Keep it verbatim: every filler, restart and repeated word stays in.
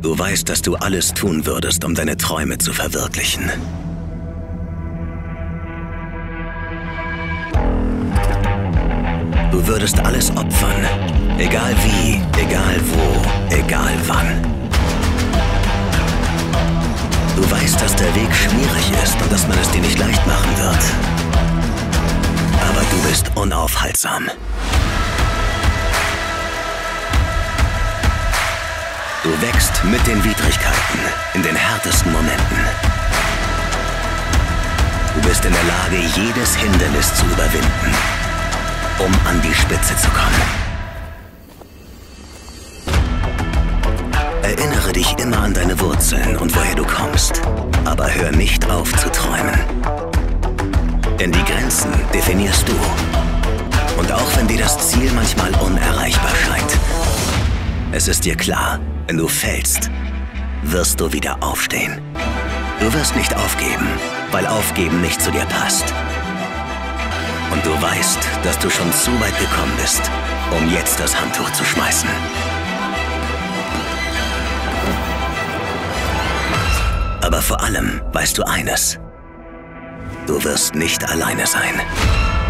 Du weißt, dass du alles tun würdest, um deine Träume zu verwirklichen. Du würdest alles opfern, egal wie, egal wo, egal wann. Du weißt, dass der Weg schwierig ist und dass man es dir nicht leicht machen wird. Aber du bist unaufhaltsam. Du wächst mit den Widrigkeiten, in den härtesten Momenten. Du bist in der Lage, jedes Hindernis zu überwinden, um an die Spitze zu kommen. Erinnere dich immer an deine Wurzeln und woher du kommst, aber hör nicht auf zu träumen. Denn die Grenzen definierst du. Und auch wenn dir das Ziel manchmal unerreichbar scheint, es ist dir klar, wenn du fällst, wirst du wieder aufstehen. Du wirst nicht aufgeben, weil Aufgeben nicht zu dir passt. Und du weißt, dass du schon zu weit gekommen bist, um jetzt das Handtuch zu schmeißen. Aber vor allem weißt du eines: Du wirst nicht alleine sein.